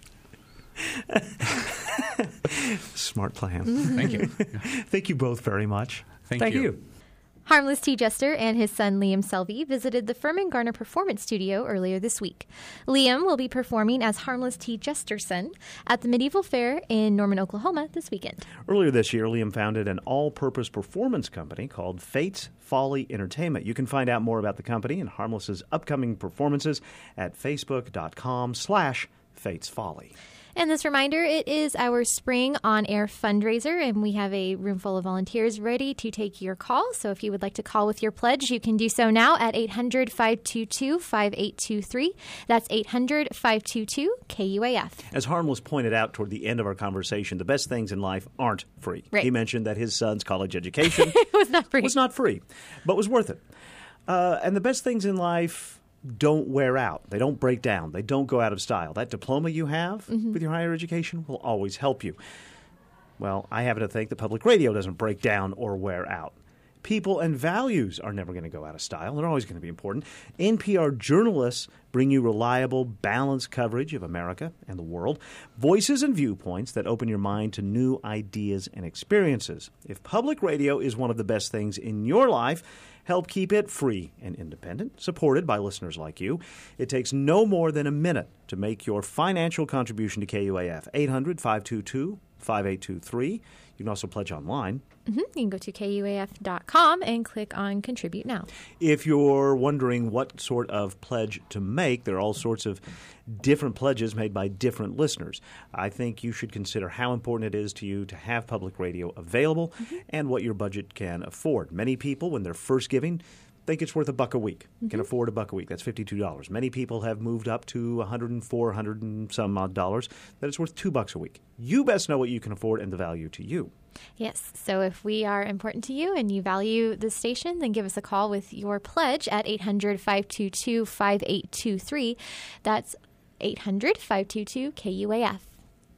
Smart plan. Mm-hmm. Thank you. Thank you both very much. Thank, Thank you. you. Harmless Tea Jester and his son Liam Selvey visited the Furman Garner Performance Studio earlier this week. Liam will be performing as Harmless Tea Jesterson at the Medieval Fair in Norman, Oklahoma this weekend. Earlier this year, Liam founded an all-purpose performance company called Fates Folly Entertainment. You can find out more about the company and Harmless's upcoming performances at facebook.com slash Fates Folly. And this reminder, it is our spring on-air fundraiser, and we have a room full of volunteers ready to take your call. So if you would like to call with your pledge, you can do so now at eight hundred, five two two, five eight two three. That's eight hundred, five two two, K U A F. As Harmless pointed out toward the end of our conversation, the best things in life aren't free. Right. He mentioned that his son's college education was not free. was not free, but was worth it. Uh, and the best things in life don't wear out. They don't break down. They don't go out of style. That diploma you have mm-hmm. with your higher education will always help you. Well, I happen to think that public radio doesn't break down or wear out. People and values are never going to go out of style. They're always going to be important. N P R journalists bring you reliable, balanced coverage of America and the world, voices and viewpoints that open your mind to new ideas and experiences. If public radio is one of the best things in your life, help keep it free and independent, supported by listeners like you. It takes no more than a minute to make your financial contribution to K U A F. eight hundred, five two two, five eight two three. You can also pledge online. Mm-hmm. You can go to K U A F dot com and click on Contribute Now. If you're wondering what sort of pledge to make, there are all sorts of different pledges made by different listeners. I think you should consider how important it is to you to have public radio available mm-hmm. and what your budget can afford. Many people, when they're first giving, think it's worth a buck a week. Mm-hmm. Can afford a buck a week. That's fifty-two dollars. Many people have moved up to one hundred four, one hundred and some odd dollars. That it's worth two bucks a week. You best know what you can afford and the value to you. Yes. So if we are important to you and you value the station, then give us a call with your pledge at eight hundred, five two two, five eight two three. That's eight hundred, five two two, K U A F.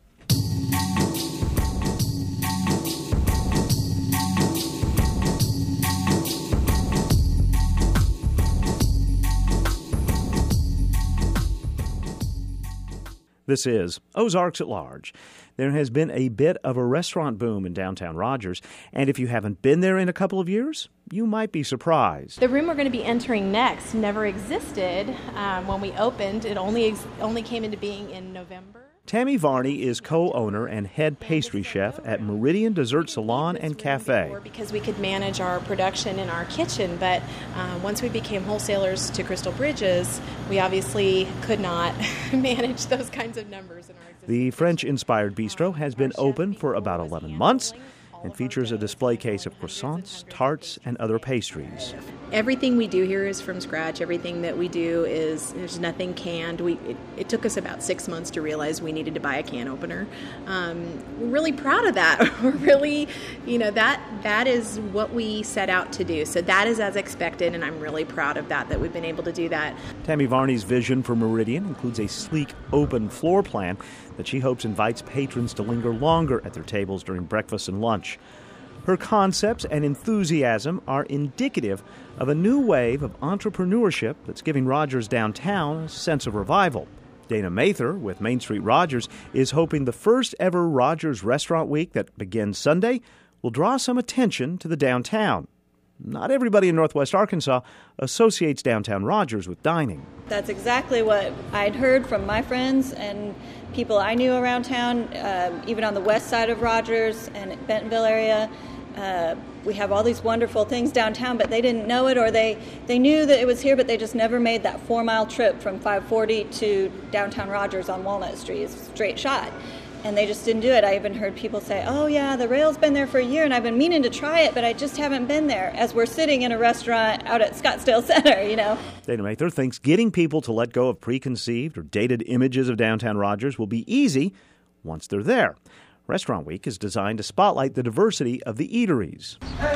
This is Ozarks at Large. There has been a bit of a restaurant boom in downtown Rogers, and if you haven't been there in a couple of years, you might be surprised. The room we're going to be entering next never existed um, when we opened. It only ex- only came into being in November. Tammy Varney is co-owner and head pastry chef at Meridian Dessert Salon and Cafe. Because we could manage our production in our kitchen, but uh, once we became wholesalers to Crystal Bridges, we obviously could not manage those kinds of numbers in our existing The French-inspired bistro has been open for about eleven months and features a display case of croissants, tarts, and other pastries. Everything we do here is from scratch. Everything that we do is, there's nothing canned. We it, it took us about six months to realize we needed to buy a can opener. Um, we're really proud of that. We're really, you know, that that is what we set out to do. So that is as expected, and I'm really proud of that, that we've been able to do that. Tammy Varney's vision for Meridian includes a sleek, open floor plan that she hopes invites patrons to linger longer at their tables during breakfast and lunch. Her concepts and enthusiasm are indicative of a new wave of entrepreneurship that's giving Rogers downtown a sense of revival. Dana Mather with Main Street Rogers is hoping the first ever Rogers Restaurant Week that begins Sunday will draw some attention to the downtown. Not everybody in Northwest Arkansas associates downtown Rogers with dining. That's exactly what I'd heard from my friends and people I knew around town, uh, even on the west side of Rogers and Bentonville area. Uh, we have all these wonderful things downtown, but they didn't know it, or they, they knew that it was here, but they just never made that four-mile trip from five forty to downtown Rogers on Walnut Street. It's a straight shot. And they just didn't do it. I even heard people say, oh, yeah, the rail's been there for a year, and I've been meaning to try it, but I just haven't been there, as we're sitting in a restaurant out at Scottsdale Center, you know. Dana Mather thinks getting people to let go of preconceived or dated images of downtown Rogers will be easy once they're there. Restaurant Week is designed to spotlight the diversity of the eateries.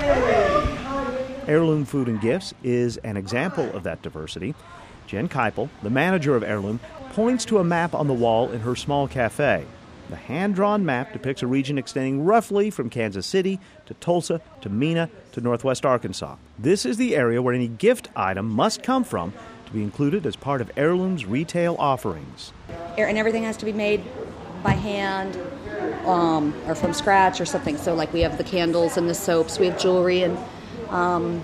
Hey! Heirloom Food and Gifts is an example of that diversity. Jen Keipel, the manager of Heirloom, points to a map on the wall in her small cafe. The hand-drawn map depicts a region extending roughly from Kansas City to Tulsa to Mena to northwest Arkansas. This is the area where any gift item must come from to be included as part of Heirloom's retail offerings. And everything has to be made by hand um, or from scratch or something. So like we have the candles and the soaps, we have jewelry and um,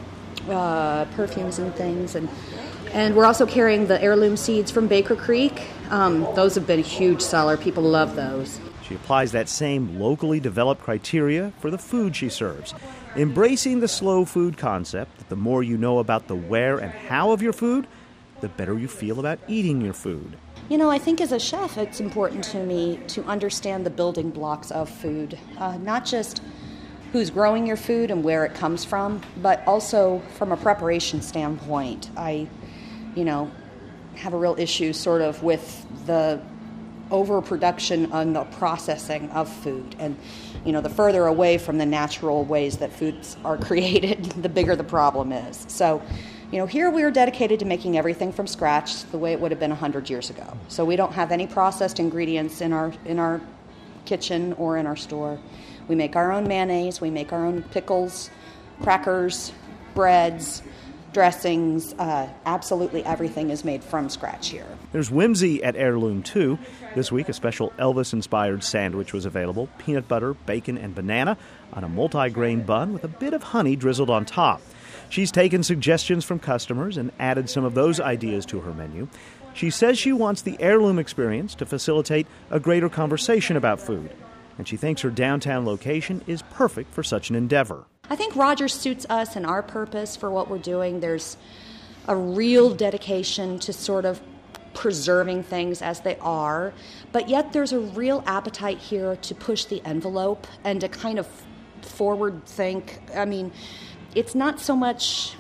uh, perfumes and things. And, and we're also carrying the heirloom seeds from Baker Creek. Um, those have been a huge seller. People love those. She applies that same locally developed criteria for the food she serves, embracing the slow food concept that the more you know about the where and how of your food, the better you feel about eating your food. You know, I think as a chef, it's important to me to understand the building blocks of food, uh, not just who's growing your food and where it comes from, but also from a preparation standpoint. I, you know, have a real issue sort of with the overproduction and the processing of food. And, you know, the further away from the natural ways that foods are created, the bigger the problem is. So, you know, here we are dedicated to making everything from scratch the way it would have been one hundred years ago. So we don't have any processed ingredients in our in our kitchen or in our store. We make our own mayonnaise, we make our own pickles, crackers, breads, dressings. Uh, absolutely everything is made from scratch here. There's whimsy at Heirloom, too. This week, a special Elvis-inspired sandwich was available. Peanut butter, bacon, and banana on a multi-grain bun with a bit of honey drizzled on top. She's taken suggestions from customers and added some of those ideas to her menu. She says she wants the Heirloom experience to facilitate a greater conversation about food, and she thinks her downtown location is perfect for such an endeavor. I think Rogers suits us and our purpose for what we're doing. There's a real dedication to sort of preserving things as they are, but yet there's a real appetite here to push the envelope and to kind of forward think. I mean, it's not so much,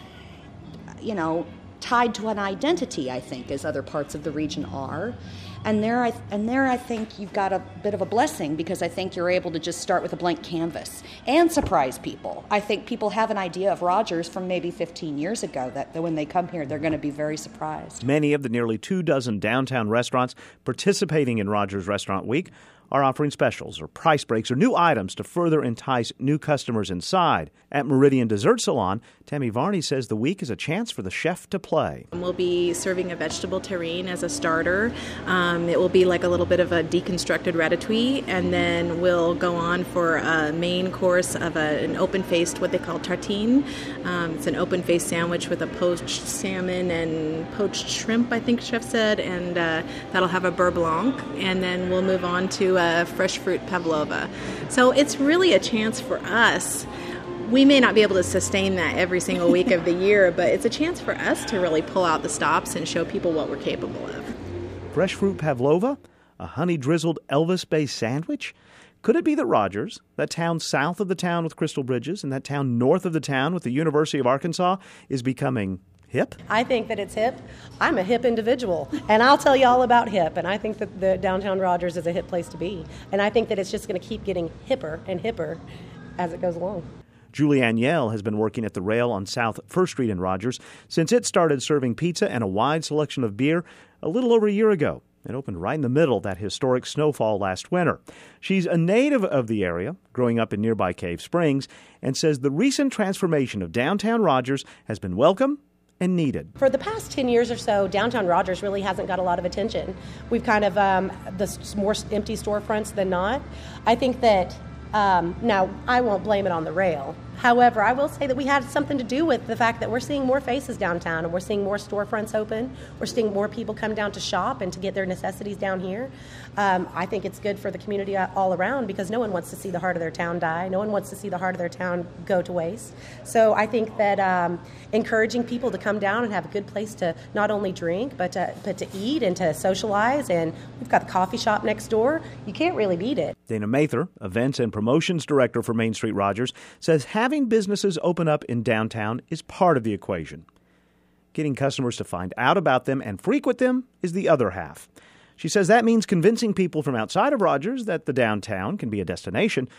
you know, tied to an identity, I think, as other parts of the region are. And there, I, and there, I think you've got a bit of a blessing, because I think you're able to just start with a blank canvas and surprise people. I think people have an idea of Rogers from maybe fifteen years ago that, that when they come here, they're going to be very surprised. Many of the nearly two dozen downtown restaurants participating in Rogers Restaurant Week are offering specials or price breaks or new items to further entice new customers inside. At Meridian Dessert Salon, Tammy Varney says the week is a chance for the chef to play. We'll be serving a vegetable terrine as a starter. Um, it will be like a little bit of a deconstructed ratatouille, and then we'll go on for a main course of a, an open-faced, what they call tartine. Um, it's an open-faced sandwich with a poached salmon and poached shrimp, I think Chef said, and uh, that'll have a beurre blanc, and then we'll move on to a fresh fruit pavlova. So it's really a chance for us. We may not be able to sustain that every single week of the year, but it's a chance for us to really pull out the stops and show people what we're capable of. Fresh fruit pavlova? A honey-drizzled Elvis-based sandwich? Could it be that Rogers, that town south of the town with Crystal Bridges and that town north of the town with the University of Arkansas, is becoming hip? I think that it's hip. I'm a hip individual, and I'll tell you all about hip, and I think that the downtown Rogers is a hip place to be, and I think that it's just going to keep getting hipper and hipper as it goes along. Julianne Yell has been working at the Rail on South First Street in Rogers since it started serving pizza and a wide selection of beer a little over a year ago. It opened right in the middle of that historic snowfall last winter. She's a native of the area, growing up in nearby Cave Springs, and says the recent transformation of downtown Rogers has been welcome and needed. For the past ten years or so, downtown Rogers really hasn't got a lot of attention. We've kind of, um, the more empty storefronts than not. I think that Um, now, I won't blame it on the rail. However, I will say that we had something to do with the fact that we're seeing more faces downtown, and we're seeing more storefronts open. We're seeing more people come down to shop and to get their necessities down here. Um, I think it's good for the community all around, because no one wants to see the heart of their town die. No one wants to see the heart of their town go to waste. So I think that um, encouraging people to come down and have a good place to not only drink, but to, but to eat and to socialize. And we've got the coffee shop next door. You can't really beat it. Dana Mather, Events and Promotions Director for Main Street Rogers, says having businesses open up in downtown is part of the equation. Getting customers to find out about them and frequent them is the other half. She says that means convincing people from outside of Rogers that the downtown can be a destination,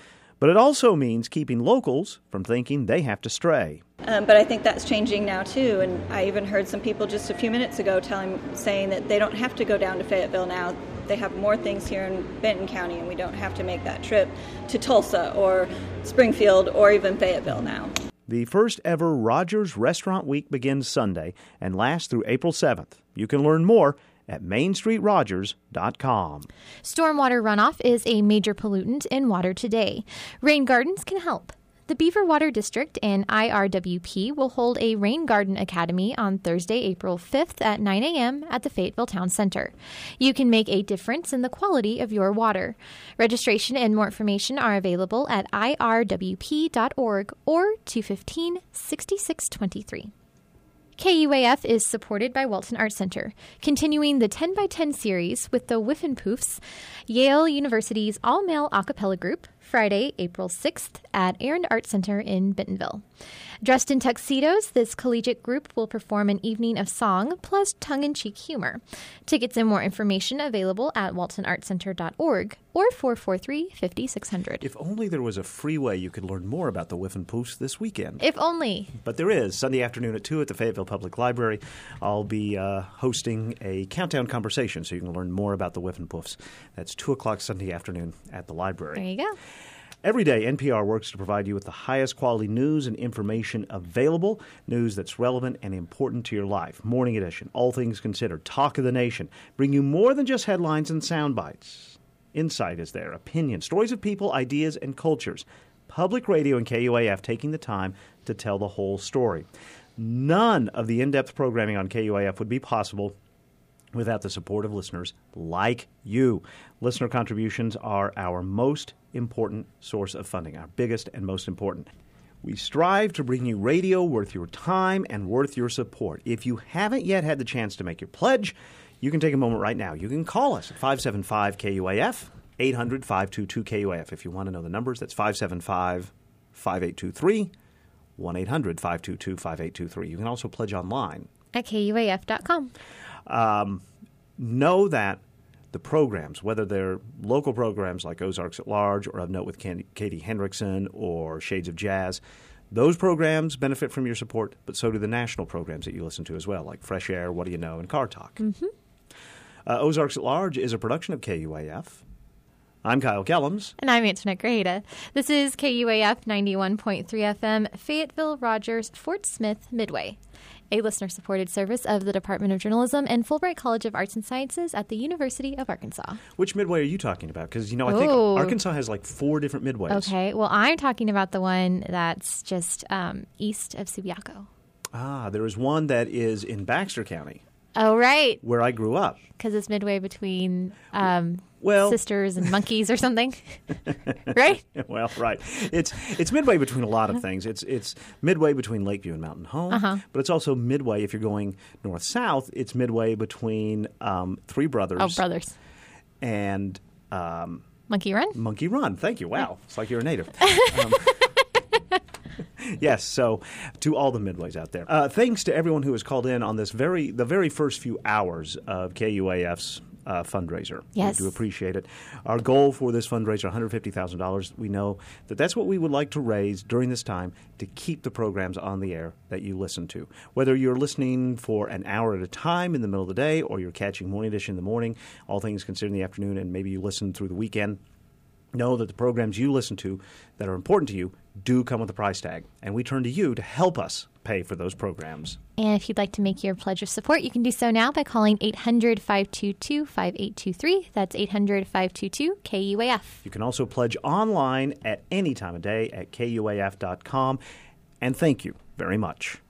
But it also means keeping locals from thinking they have to stray. Um, but I think that's changing now, too. And I even heard some people just a few minutes ago telling, saying that they don't have to go down to Fayetteville now. They have more things here in Benton County, and we don't have to make that trip to Tulsa or Springfield or even Fayetteville now. The first ever Rogers Restaurant Week begins Sunday and lasts through April seventh. You can learn more at main street rogers dot com. Stormwater runoff is a major pollutant in water today. Rain gardens can help. The Beaver Water District and I R W P will hold a Rain Garden Academy on Thursday, April fifth at nine a.m. at the Fayetteville Town Center. You can make a difference in the quality of your water. Registration and more information are available at I R W P dot org or two one five, six six two three. K U A F is supported by Walton Art Center, continuing the ten by ten series with the Whiffenpoofs, Yale University's all-male a cappella group, Friday, April sixth at Arend Art Center in Bentonville. Dressed in tuxedos, this collegiate group will perform an evening of song plus tongue-in-cheek humor. Tickets and more information available at walton art center dot org or four four three, five six zero zero. If only there was a free way you could learn more about the Whiffenpoofs this weekend. If only. But there is. Sunday afternoon at two at the Fayetteville Public Library. I'll be uh, hosting a countdown conversation so you can learn more about the Whiffenpoofs. That's two o'clock Sunday afternoon at the library. There you go. Every day, N P R works to provide you with the highest quality news and information available, news that's relevant and important to your life. Morning Edition, All Things Considered, Talk of the Nation, bring you more than just headlines and sound bites. Insight is there, opinion, stories of people, ideas, and cultures. Public Radio and K U A F taking the time to tell the whole story. None of the in-depth programming on K U A F would be possible without the support of listeners like you. Listener contributions are our most important source of funding, our biggest and most important. We strive to bring you radio worth your time and worth your support. If you haven't yet had the chance to make your pledge, you can take a moment right now. You can call us at five seven five K U A F, eight hundred, five two two, K U A F. If you want to know the numbers, that's five seven five, five eight two three, one eight hundred, five two two, five eight two three. You can also pledge online at K U A F dot com. Um, know that the programs, whether they're local programs like Ozarks at Large or of note with Candy, Katie Hendrickson or Shades of Jazz, those programs benefit from your support, but so do the national programs that you listen to as well, like Fresh Air, What Do You Know, and Car Talk. Mm-hmm. Uh, Ozarks at Large is a production of K U A F. I'm Kyle Kellums. And I'm Antoinette Greta. This is K U A F ninety-one point three F M, Fayetteville, Rogers, Fort Smith, Midway, a listener-supported service of the Department of Journalism and Fulbright College of Arts and Sciences at the University of Arkansas. Which Midway are you talking about? Because, you know, I think Ooh. Arkansas has like four different Midways. Okay, well, I'm talking about the one that's just um, east of Subiaco. Ah, there is one that is in Baxter County. Oh, right. Where I grew up. Because it's midway between um, well, sisters and monkeys or something, right? Well, right. It's it's midway between a lot of things. It's it's midway between Lakeview and Mountain Home, uh-huh. but it's also midway, if you're going north-south, it's midway between um, Three Brothers. Oh, Brothers. And... Um, Monkey Run? Monkey Run. Thank you. Wow. It's like you're a native. Um, Yes, so to all the midways out there. Uh, thanks to everyone who has called in on this very the very first few hours of K U A F's uh, fundraiser. Yes. We do appreciate it. Our goal for this fundraiser, one hundred fifty thousand dollars. We know that that's what we would like to raise during this time to keep the programs on the air that you listen to. Whether you're listening for an hour at a time in the middle of the day or you're catching Morning Edition in the morning, All Things Considered in the afternoon, and maybe you listen through the weekend, know that the programs you listen to that are important to you do come with a price tag, and we turn to you to help us pay for those programs. And if you'd like to make your pledge of support, you can do so now by calling eight hundred, five two two, five eight two three. That's eight hundred, five two two, K U A F. You can also pledge online at any time of day at K U A F dot com. And thank you very much.